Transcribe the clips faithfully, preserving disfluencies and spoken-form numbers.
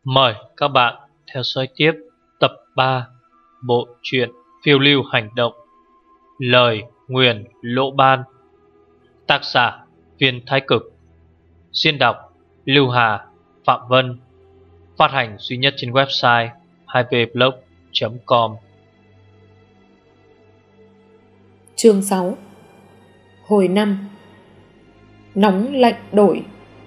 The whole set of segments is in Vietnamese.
Mời các bạn theo dõi tiếp tập ba bộ truyện phiêu lưu hành động Lời Nguyền Lỗ Ban. Tác giả Viên Thái Cực. Xuyên đọc Lưu Hà, Phạm Vân. Phát hành duy nhất trên website hai v blog chấm com. Chương sáu. Hồi năm. Nóng lạnh đổi.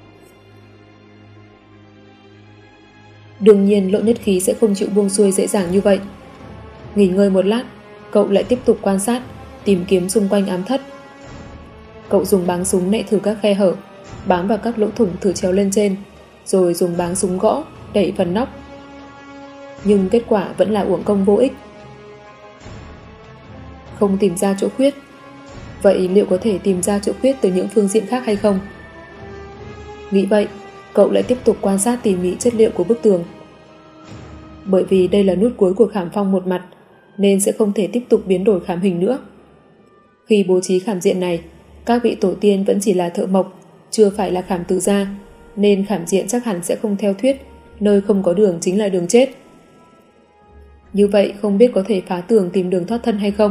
Đương nhiên Lộ Nhất Khí sẽ không chịu buông xuôi dễ dàng như vậy. Nghỉ ngơi một lát, cậu lại tiếp tục quan sát, tìm kiếm xung quanh ám thất. Cậu dùng báng súng nạy thử các khe hở, bám vào các lỗ thủng thử trèo lên trên, rồi dùng báng súng gõ đẩy phần nóc. Nhưng kết quả vẫn là uổng công vô ích. Không tìm ra chỗ khuyết. Vậy liệu có thể tìm ra chỗ khuyết từ những phương diện khác hay không? Nghĩ vậy, cậu lại tiếp tục quan sát tỉ mỉ chất liệu của bức tường. Bởi vì đây là nút cuối của khảm phong một mặt, nên sẽ không thể tiếp tục biến đổi khảm hình nữa. Khi bố trí khảm diện này, các vị tổ tiên vẫn chỉ là thợ mộc, chưa phải là khảm tử gia, nên khảm diện chắc hẳn sẽ không theo thuyết nơi không có đường chính là đường chết. Như vậy không biết có thể phá tường tìm đường thoát thân hay không?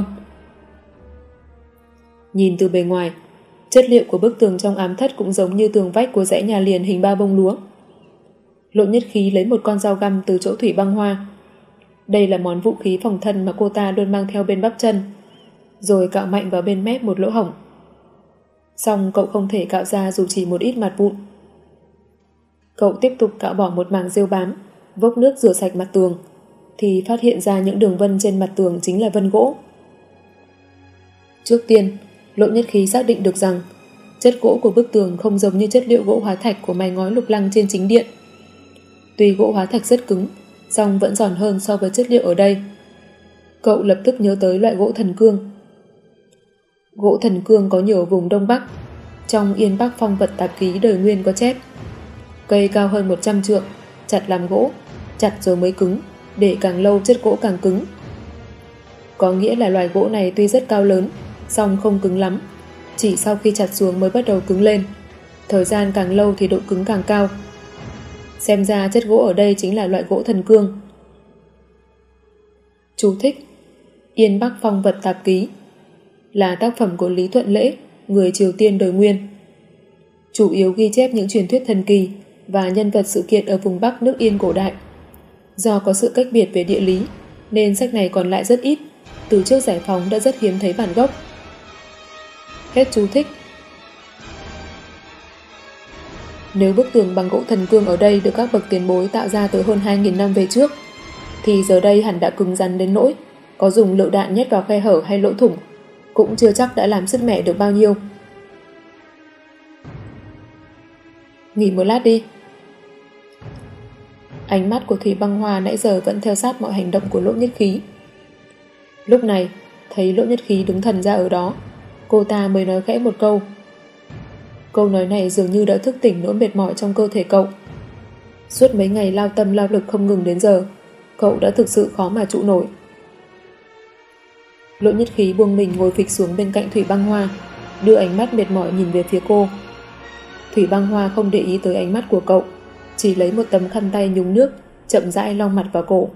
Nhìn từ bề ngoài, chất liệu của bức tường trong ám thất cũng giống như tường vách của dãy nhà liền hình ba bông lúa. Lộ Nhất Khí lấy một con dao găm từ chỗ Thủy Băng Hoa. Đây là món vũ khí phòng thân mà cô ta luôn mang theo bên bắp chân, rồi cạo mạnh vào bên mép một lỗ hổng. Xong cậu không thể cạo ra dù chỉ một ít mặt vụn. Cậu tiếp tục cạo bỏ một mảng rêu bám, vốc nước rửa sạch mặt tường, thì phát hiện ra những đường vân trên mặt tường chính là vân gỗ. Trước tiên, Lộ Nhất Khí xác định được rằng chất gỗ của bức tường không giống như chất liệu gỗ hóa thạch của mái ngói lục lăng trên chính điện. Tuy gỗ hóa thạch rất cứng, song vẫn giòn hơn so với chất liệu ở đây. Cậu lập tức nhớ tới loại gỗ thần cương. Gỗ thần cương có nhiều ở vùng Đông Bắc. Trong Yên Bắc Phong Vật Tạp Ký đời Nguyên có chép: cây cao hơn một trăm trượng, chặt làm gỗ, chặt rồi mới cứng, để càng lâu chất gỗ càng cứng. Có nghĩa là loài gỗ này tuy rất cao lớn, song không cứng lắm, chỉ sau khi chặt xuống mới bắt đầu cứng lên. Thời gian càng lâu thì độ cứng càng cao. Xem ra chất gỗ ở đây chính là loại gỗ thần cương. Chú thích: Yên Bắc Phong Vật Tạp Ký là tác phẩm của Lý Thuận Lễ, người Triều Tiên đời Nguyên. Chủ yếu ghi chép những truyền thuyết thần kỳ và nhân vật sự kiện ở vùng Bắc nước Yên cổ đại. Do có sự cách biệt về địa lý, nên sách này còn lại rất ít, từ trước giải phóng đã rất hiếm thấy bản gốc. Hết chú thích. Nếu bức tường bằng gỗ thần cương ở đây được các bậc tiền bối tạo ra từ hơn hai nghìn năm về trước, thì giờ đây hẳn đã cứng rắn đến nỗi có dùng lựu đạn nhét vào khe hở hay lỗ thủng cũng chưa chắc đã làm sứt mẻ được bao nhiêu. Nghỉ một lát đi. Ánh mắt của Thủy Băng Hoa nãy giờ vẫn theo sát mọi hành động của Lộ Nhất Khí. Lúc này, thấy Lộ Nhất Khí đứng thần ra ở đó, cô ta mới nói khẽ một câu. Câu nói này dường như đã thức tỉnh nỗi mệt mỏi trong cơ thể cậu. Suốt mấy ngày lao tâm lao lực không ngừng đến giờ, cậu đã thực sự khó mà trụ nổi. Lộ Nhất Khí buông mình ngồi phịch xuống bên cạnh Thủy Băng Hoa, đưa ánh mắt mệt mỏi nhìn về phía cô. Thủy Băng Hoa không để ý tới ánh mắt của cậu, chỉ lấy một tấm khăn tay nhúng nước, chậm rãi lau mặt vào cổ.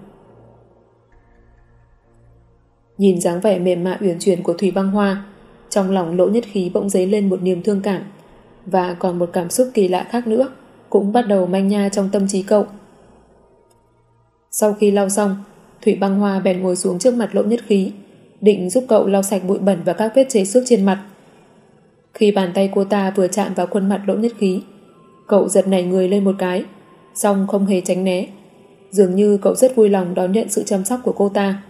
Nhìn dáng vẻ mềm mại uyển chuyển của Thủy Băng Hoa, trong lòng Lộ Nhất Khí bỗng dấy lên một niềm thương cảm, và còn một cảm xúc kỳ lạ khác nữa cũng bắt đầu manh nha trong tâm trí cậu. Sau khi lau xong, Thủy Băng Hoa bèn ngồi xuống trước mặt Lộ Nhất Khí, định giúp cậu lau sạch bụi bẩn và các vết chế xước trên mặt. Khi bàn tay cô ta vừa chạm vào khuôn mặt Lộ Nhất Khí, cậu giật nảy người lên một cái, song không hề tránh né. Dường như cậu rất vui lòng đón nhận sự chăm sóc của cô ta.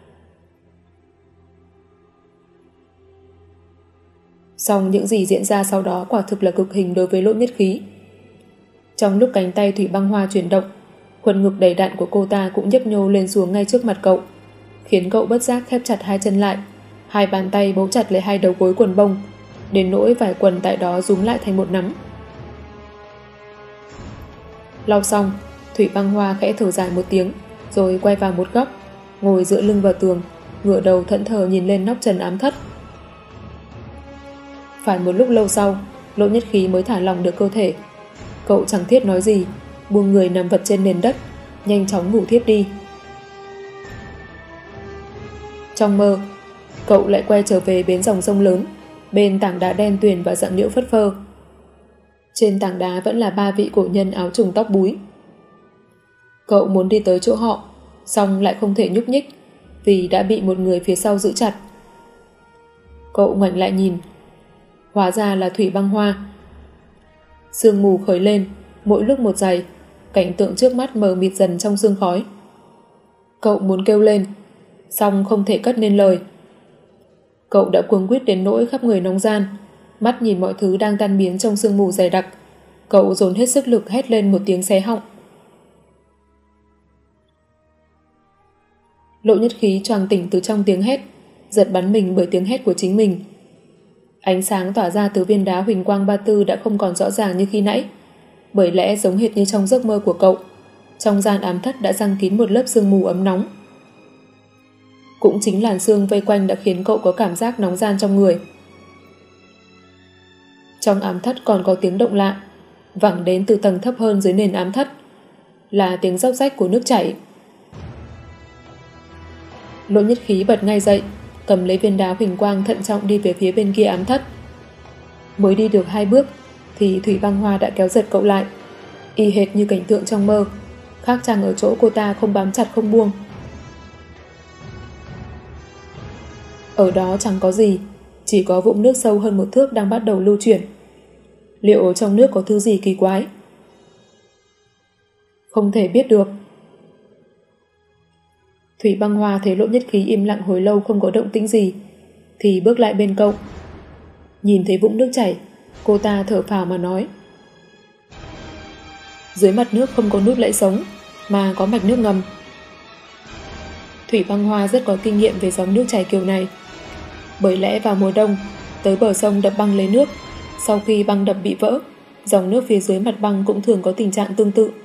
Song những gì diễn ra sau đó quả thực là cực hình đối với Lộ Nhất Khí. Trong lúc cánh tay Thủy Băng Hoa chuyển động, khuôn ngực đầy đặn của cô ta cũng nhấp nhô lên xuống ngay trước mặt cậu, khiến cậu bất giác khép chặt hai chân lại, hai bàn tay bấu chặt lấy hai đầu gối quần bông, đến nỗi vải quần tại đó rúm lại thành một nắm. Lau xong, Thủy Băng Hoa khẽ thở dài một tiếng, rồi quay vào một góc, ngồi dựa lưng vào tường, ngửa đầu thẫn thờ nhìn lên nóc trần ám thất. Phải một lúc lâu sau, Lộ Nhất Khí mới thả lòng được cơ thể. Cậu chẳng thiết nói gì, buông người nằm vật trên nền đất, nhanh chóng ngủ thiếp đi. Trong mơ, cậu lại quay trở về bến dòng sông lớn, bên tảng đá đen tuyền và rặng liễu phất phơ. Trên tảng đá vẫn là ba vị cổ nhân áo trùng tóc búi. Cậu muốn đi tới chỗ họ, song lại không thể nhúc nhích vì đã bị một người phía sau giữ chặt. Cậu ngoảnh lại nhìn, hóa ra là Thủy Băng Hoa. Sương mù khởi lên, mỗi lúc một dày, cảnh tượng trước mắt mờ mịt dần trong sương khói. Cậu muốn kêu lên, song không thể cất nên lời. Cậu đã cuống quýt đến nỗi khắp người nóng ran, mắt nhìn mọi thứ đang tan biến trong sương mù dày đặc. Cậu dồn hết sức lực hét lên một tiếng xé họng. Lộ Nhất Khí choàng tỉnh từ trong tiếng hét, giật bắn mình bởi tiếng hét của chính mình. Ánh sáng tỏa ra từ viên đá huỳnh quang ba tư đã không còn rõ ràng như khi nãy, bởi lẽ giống hệt như trong giấc mơ của cậu, trong gian ám thất đã giăng kín một lớp sương mù ấm nóng. Cũng chính làn sương vây quanh đã khiến cậu có cảm giác nóng ran trong người. Trong ám thất còn có tiếng động lạ, vẳng đến từ tầng thấp hơn dưới nền ám thất, là tiếng róc rách của nước chảy. Lộ Nhất Khí bật ngay dậy, cầm lấy viên đá huỳnh quang thận trọng đi về phía bên kia ám thất. Mới đi được hai bước thì Thủy Băng Hoa đã kéo giật cậu lại, y hệt như cảnh tượng trong mơ, khác chăng ở chỗ cô ta không bám chặt không buông. Ở đó chẳng có gì, chỉ có vũng nước sâu hơn một thước đang bắt đầu lưu chuyển. Liệu trong nước có thứ gì kỳ quái? Không thể biết được. Thủy Băng Hoa thấy Lộ Nhất Khí im lặng hồi lâu không có động tĩnh gì, thì bước lại bên cậu. Nhìn thấy vũng nước chảy, cô ta thở phào mà nói: dưới mặt nước không có nút lẫy sống, mà có mạch nước ngầm. Thủy Băng Hoa rất có kinh nghiệm về dòng nước chảy kiểu này. Bởi lẽ vào mùa đông, tới bờ sông đập băng lấy nước, sau khi băng đập bị vỡ, dòng nước phía dưới mặt băng cũng thường có tình trạng tương tự.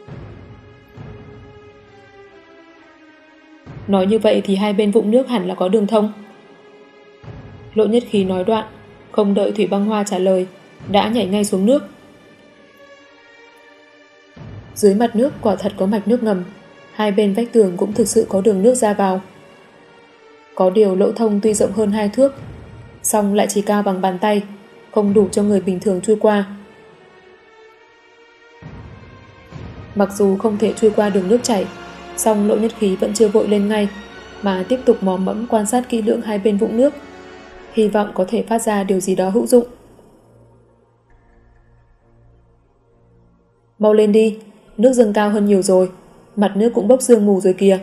Nói như vậy thì hai bên vũng nước hẳn là có đường thông. Lộ Nhất Khí nói đoạn, không đợi Thủy Băng Hoa trả lời, đã nhảy ngay xuống nước. Dưới mặt nước quả thật có mạch nước ngầm, hai bên vách tường cũng thực sự có đường nước ra vào. Có điều lỗ thông tuy rộng hơn hai thước, song lại chỉ cao bằng bàn tay, không đủ cho người bình thường chui qua. Mặc dù không thể chui qua đường nước chảy, song Lộ Nhất Khí vẫn chưa vội lên ngay, mà tiếp tục mò mẫm quan sát kỹ lưỡng hai bên vũng nước, hy vọng có thể phát ra điều gì đó hữu dụng. Mau lên đi, nước dâng cao hơn nhiều rồi, mặt nước cũng bốc sương mù rồi kìa.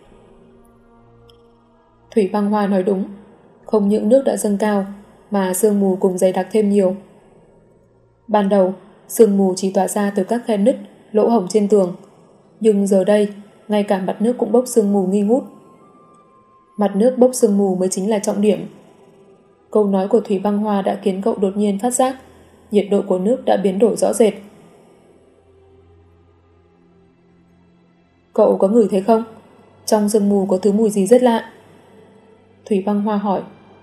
Thủy Băng Hoa nói đúng, không những nước đã dâng cao, mà sương mù cùng dày đặc thêm nhiều. Ban đầu, sương mù chỉ tỏa ra từ các khe nứt, lỗ hổng trên tường, nhưng giờ đây, ngay cả mặt nước cũng bốc sương mù nghi ngút. Mặt nước bốc sương mù mới chính là trọng điểm. Câu nói của Thủy Băng Hoa đã khiến cậu đột nhiên phát giác nhiệt độ của nước đã biến đổi rõ rệt. Cậu có ngửi thấy không? Trong sương mù có thứ mùi gì rất lạ. Thủy Băng Hoa hỏi.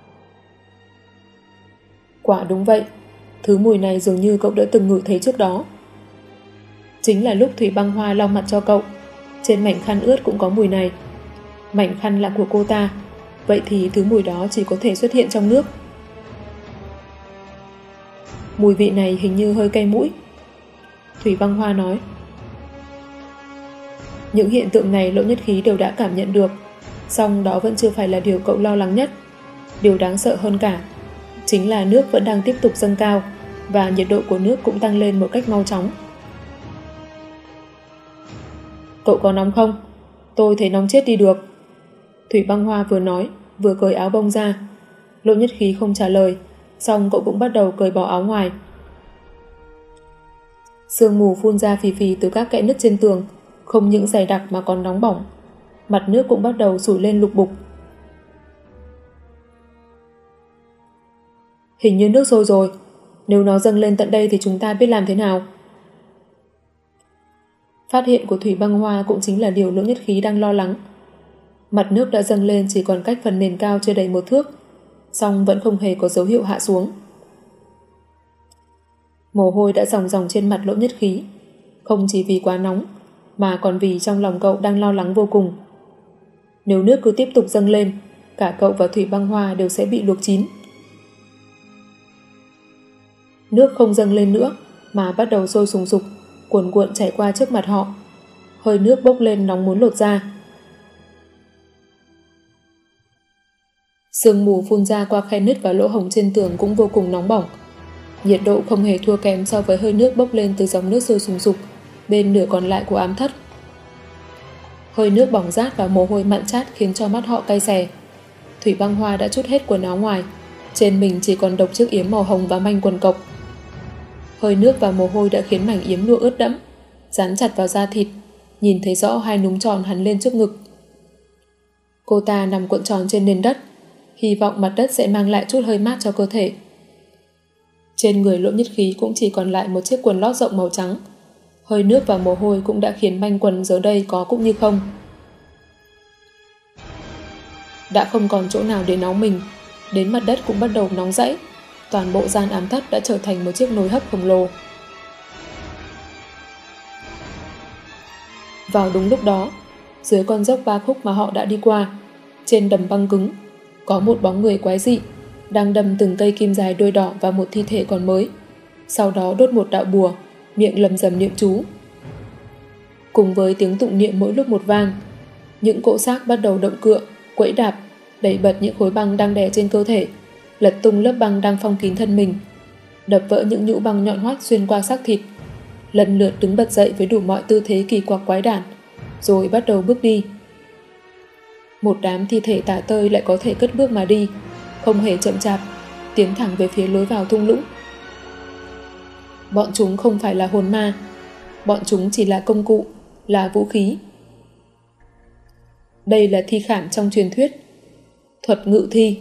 Quả đúng vậy, thứ mùi này dường như cậu đã từng ngửi thấy trước đó. Chính là lúc Thủy Băng Hoa lau mặt cho cậu, trên mảnh khăn ướt cũng có mùi này. Mảnh khăn là của cô ta, vậy thì thứ mùi đó chỉ có thể xuất hiện trong nước. Mùi vị này hình như hơi cay mũi. Thủy Băng Hoa nói. Những hiện tượng này Lộ Nhất Khí đều đã cảm nhận được, song đó vẫn chưa phải là điều cậu lo lắng nhất. Điều đáng sợ hơn cả chính là nước vẫn đang tiếp tục dâng cao, và nhiệt độ của nước cũng tăng lên một cách mau chóng. Cậu có nóng không? Tôi thấy nóng chết đi được. Thủy Băng Hoa vừa nói, vừa cởi áo bông ra. Lộ Nhất Khí không trả lời, song cậu cũng bắt đầu cởi bỏ áo ngoài. Sương mù phun ra phì phì từ các kẽ nứt trên tường, không những dày đặc mà còn nóng bỏng. Mặt nước cũng bắt đầu sủi lên lục bục. Hình như nước sôi rồi. Nếu nó dâng lên tận đây thì chúng ta biết làm thế nào? Phát hiện của Thủy Băng Hoa cũng chính là điều Lộ Nhất Khí đang lo lắng. Mặt nước đã dâng lên chỉ còn cách phần nền cao chưa đầy một thước, song vẫn không hề có dấu hiệu hạ xuống. Mồ hôi đã ròng ròng trên mặt Lộ Nhất Khí, không chỉ vì quá nóng, mà còn vì trong lòng cậu đang lo lắng vô cùng. Nếu nước cứ tiếp tục dâng lên, cả cậu và Thủy Băng Hoa đều sẽ bị luộc chín. Nước không dâng lên nữa mà bắt đầu sôi sùng sục, cuồn cuộn chảy qua trước mặt họ. Hơi nước bốc lên nóng muốn lột da. Sương mù phun ra qua khe nứt và lỗ hổng trên tường cũng vô cùng nóng bỏng. Nhiệt độ không hề thua kém so với hơi nước bốc lên từ dòng nước sôi sùng sục bên nửa còn lại của ám thất. Hơi nước bỏng rát và mồ hôi mặn chát khiến cho mắt họ cay xè. Thủy Băng Hoa đã trút hết quần áo ngoài, trên mình chỉ còn độc chiếc yếm màu hồng và manh quần cộc. Hơi nước và mồ hôi đã khiến mảnh yếm lụa ướt đẫm, dán chặt vào da thịt, nhìn thấy rõ hai núm tròn hằn lên trước ngực. Cô ta nằm cuộn tròn trên nền đất, hy vọng mặt đất sẽ mang lại chút hơi mát cho cơ thể. Trên người Lộ Nhất Khí cũng chỉ còn lại một chiếc quần lót rộng màu trắng. Hơi nước và mồ hôi cũng đã khiến manh quần giờ đây có cũng như không. Đã không còn chỗ nào để nóng mình, đến mặt đất cũng bắt đầu nóng rẫy. Toàn bộ gian ám thất đã trở thành một chiếc nồi hấp khổng lồ. Vào đúng lúc đó, dưới con dốc ba khúc mà họ đã đi qua, trên đầm băng cứng, có một bóng người quái dị đang đâm từng cây kim dài đuôi đỏ vào một thi thể còn mới, sau đó đốt một đạo bùa, miệng lầm rầm niệm chú. Cùng với tiếng tụng niệm mỗi lúc một vang, những cỗ xác bắt đầu động cựa, quẫy đạp, đẩy bật những khối băng đang đè trên cơ thể, lật tung lớp băng đang phong kín thân mình, đập vỡ những nhũ băng nhọn hoắt xuyên qua xác thịt, lần lượt đứng bật dậy với đủ mọi tư thế kỳ quặc quái đản, rồi bắt đầu bước đi. Một đám thi thể tả tơi lại có thể cất bước mà đi, không hề chậm chạp, tiến thẳng về phía lối vào thung lũng. Bọn chúng không phải là hồn ma, bọn chúng chỉ là công cụ, là vũ khí. Đây là thi khảm trong truyền thuyết, thuật ngự thi.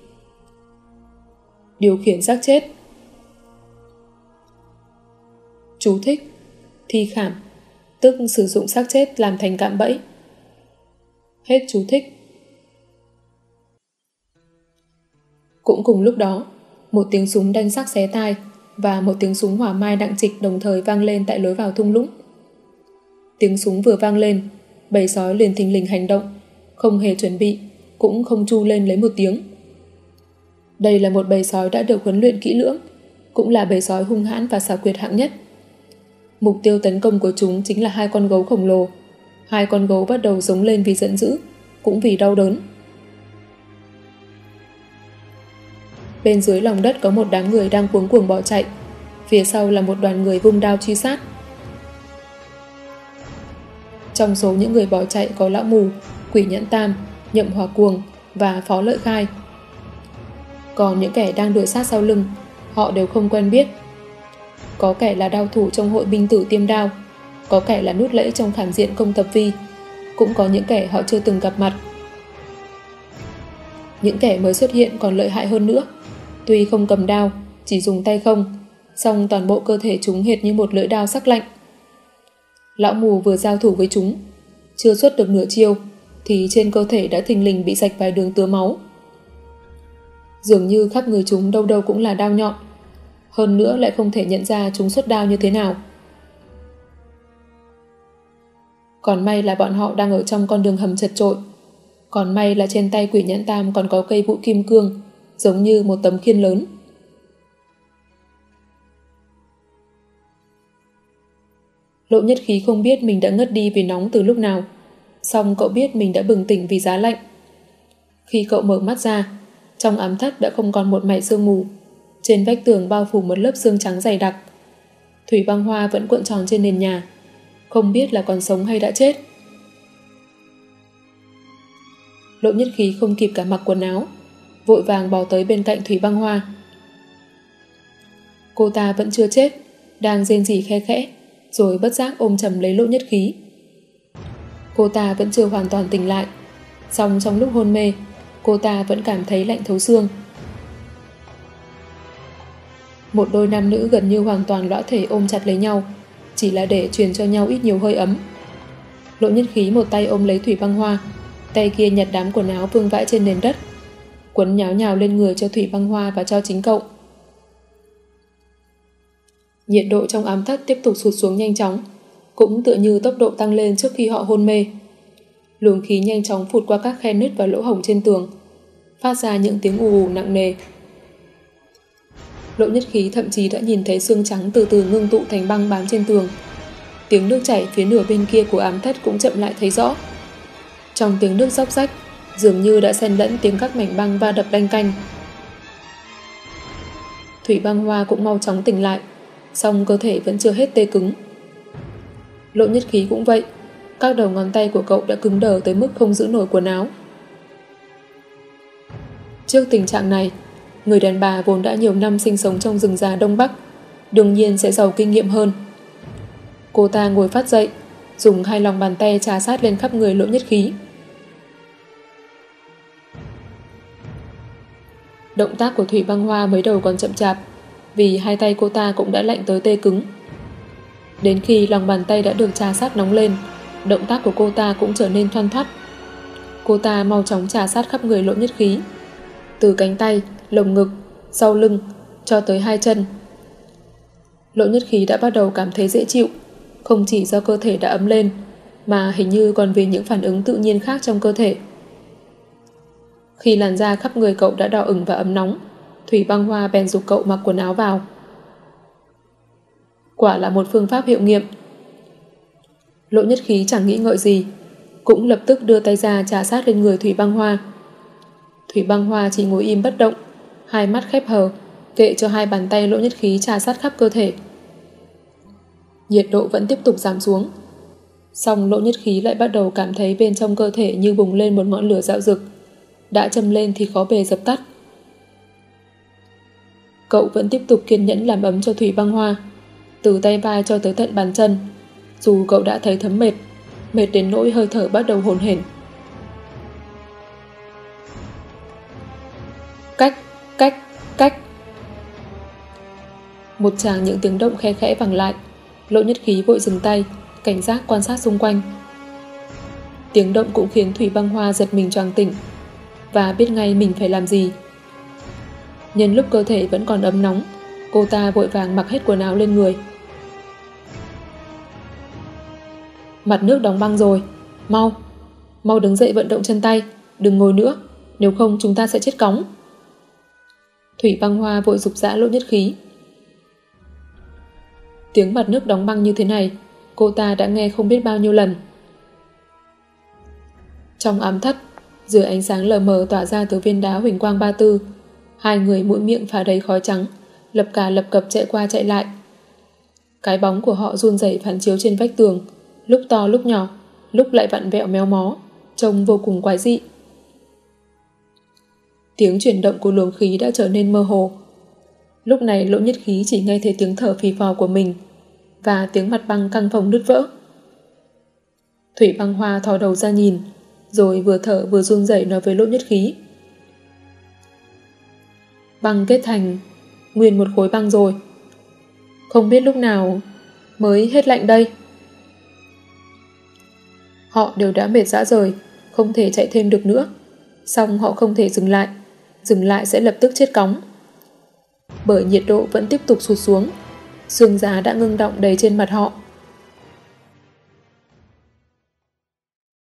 Điều khiển xác chết. Chú thích: thi khảm, tức sử dụng xác chết làm thành cạm bẫy. Hết chú thích. Cũng cùng lúc đó, một tiếng súng đanh sắc xé tai và một tiếng súng hỏa mai đặng trịch đồng thời vang lên tại lối vào thung lũng. Tiếng súng vừa vang lên, bầy sói liền thình lình hành động, không hề chuẩn bị, cũng không tru lên lấy một tiếng. Đây là một bầy sói đã được huấn luyện kỹ lưỡng, cũng là bầy sói hung hãn và xảo quyệt hạng nhất. Mục tiêu tấn công của chúng chính là hai con gấu khổng lồ. Hai con gấu bắt đầu giống lên vì giận dữ, cũng vì đau đớn. Bên dưới lòng đất có một đám người đang cuống cuồng bỏ chạy, phía sau là một đoàn người vung đao truy sát. Trong số những người bỏ chạy có Lão Mù, Quỷ Nhẫn Tam, Nhậm Hỏa Cuồng và Phó Lợi Khai. Còn những kẻ đang đuổi sát sau lưng, họ đều không quen biết. Có kẻ là đao thủ trong hội binh tử Tiêm Đao, có kẻ là nút lẫy trong khảm diện Công Tập Vi, cũng có những kẻ họ chưa từng gặp mặt. Những kẻ mới xuất hiện còn lợi hại hơn nữa. Tuy không cầm đao, chỉ dùng tay không, song toàn bộ cơ thể chúng hệt như một lưỡi đao sắc lạnh. Lão Mù vừa giao thủ với chúng, chưa xuất được nửa chiêu, thì trên cơ thể đã thình lình bị rạch vài đường tứa máu. Dường như khắp người chúng đâu đâu cũng là đao nhọn, hơn nữa lại không thể nhận ra chúng xuất đao như thế nào. Còn may là bọn họ đang ở trong con đường hầm chật chội. Còn may là trên tay Quỷ Nhẫn Tam còn có cây vũ kim cương, giống như một tấm khiên lớn. Lộ Nhất Khí không biết mình đã ngất đi vì nóng từ lúc nào, song cậu biết mình đã bừng tỉnh vì giá lạnh. Khi cậu mở mắt ra, trong ám thất đã không còn một mảy sương mù, trên vách tường bao phủ một lớp sương trắng dày đặc. Thủy Băng Hoa vẫn cuộn tròn trên nền nhà, không biết là còn sống hay đã chết. Lộ Nhất Khí không kịp cả mặc quần áo, vội vàng bò tới bên cạnh Thủy Băng Hoa. Cô ta vẫn chưa chết, đang rên rỉ khe khẽ, rồi bất giác ôm chầm lấy Lộ Nhất Khí. Cô ta vẫn chưa hoàn toàn tỉnh lại, song trong lúc hôn mê, cô ta vẫn cảm thấy lạnh thấu xương. Một đôi nam nữ gần như hoàn toàn lõa thể ôm chặt lấy nhau, chỉ là để truyền cho nhau ít nhiều hơi ấm. Lộ Nhất Khí một tay ôm lấy Thủy Băng Hoa, tay kia nhặt đám quần áo vương vãi trên nền đất, quấn nháo nhào lên người cho Thủy Băng Hoa và cho chính cậu. Nhiệt độ trong ám thất tiếp tục sụt xuống nhanh chóng, cũng tựa như tốc độ tăng lên trước khi họ hôn mê. Luồng khí nhanh chóng phụt qua các khe nứt và lỗ hổng trên tường, phát ra những tiếng ù ù nặng nề. Lộ Nhất Khí thậm chí đã nhìn thấy xương trắng từ từ ngưng tụ thành băng bám trên tường. Tiếng nước chảy phía nửa bên kia của ám thất cũng chậm lại thấy rõ. Trong tiếng nước róc rách, dường như đã xen lẫn tiếng các mảnh băng va đập đanh canh. Thủy Băng Hoa cũng mau chóng tỉnh lại, song cơ thể vẫn chưa hết tê cứng. Lộ Nhất Khí cũng vậy, các đầu ngón tay của cậu đã cứng đờ tới mức không giữ nổi quần áo. Trước tình trạng này, người đàn bà vốn đã nhiều năm sinh sống trong rừng già Đông Bắc, đương nhiên sẽ giàu kinh nghiệm hơn. Cô ta ngồi phát dậy, dùng hai lòng bàn tay trà sát lên khắp người Lộ Nhất Khí. Động tác của Thủy Băng Hoa mới đầu còn chậm chạp, vì hai tay cô ta cũng đã lạnh tới tê cứng. Đến khi lòng bàn tay đã được trà sát nóng lên, động tác của cô ta cũng trở nên thoăn thoắt. Cô ta mau chóng trà sát khắp người Lộ Nhất Khí, từ cánh tay, lồng ngực, sau lưng, cho tới hai chân. Lộ Nhất Khí đã bắt đầu cảm thấy dễ chịu, không chỉ do cơ thể đã ấm lên, mà hình như còn vì những phản ứng tự nhiên khác trong cơ thể. Khi làn da khắp người cậu đã đỏ ửng và ấm nóng, Thủy Băng Hoa bèn giục cậu mặc quần áo vào. Quả là một phương pháp hiệu nghiệm. Lộ Nhất Khí chẳng nghĩ ngợi gì, cũng lập tức đưa tay ra trà sát lên người Thủy Băng Hoa. Thủy Băng Hoa chỉ ngồi im bất động, hai mắt khép hờ, kệ cho hai bàn tay Lộ Nhất Khí trà sát khắp cơ thể. Nhiệt độ vẫn tiếp tục giảm xuống, song Lộ Nhất Khí lại bắt đầu cảm thấy bên trong cơ thể như bùng lên một ngọn lửa dạo dực, đã châm lên thì khó bề dập tắt. Cậu vẫn tiếp tục kiên nhẫn làm ấm cho Thủy Băng Hoa, từ tay vai cho tới tận bàn chân, dù cậu đã thấy thấm mệt, mệt đến nỗi hơi thở bắt đầu hổn hển. Cách, cách, cách. Một tràng những tiếng động khe khẽ vẳng lại. Lộ Nhất Khí vội dừng tay, cảnh giác quan sát xung quanh. Tiếng động cũng khiến Thủy Băng Hoa giật mình choàng tỉnh và biết ngay mình phải làm gì. Nhân lúc cơ thể vẫn còn ấm nóng, cô ta vội vàng mặc hết quần áo lên người. Mặt nước đóng băng rồi, mau, mau đứng dậy vận động chân tay, đừng ngồi nữa, nếu không chúng ta sẽ chết cóng. Thủy Băng Hoa vội giục giã Lộ Nhất Khí. Tiếng mặt nước đóng băng như thế này, cô ta đã nghe không biết bao nhiêu lần. Trong ám thất, dưới ánh sáng lờ mờ tỏa ra từ viên đá huỳnh quang ba tư, hai người mũi miệng phả đầy khói trắng, lập cà lập cập chạy qua chạy lại. Cái bóng của họ run rẩy phản chiếu trên vách tường, lúc to lúc nhỏ, lúc lại vặn vẹo méo mó, trông vô cùng quái dị. Tiếng chuyển động của luồng khí đã trở nên mơ hồ. Lúc này Lộ Nhất Khí chỉ nghe thấy tiếng thở phì phò của mình và tiếng mặt băng căng phồng nứt vỡ. Thủy Băng Hoa thò đầu ra nhìn, rồi vừa thở vừa run rẩy nói với Lộ Nhất Khí. Băng kết thành nguyên một khối băng rồi. Không biết lúc nào mới hết lạnh đây. Họ đều đã mệt rã rời, không thể chạy thêm được nữa. Song họ không thể dừng lại, dừng lại sẽ lập tức chết cóng. Bởi nhiệt độ vẫn tiếp tục sụt xuống, xương giá đã ngưng đọng đầy trên mặt họ.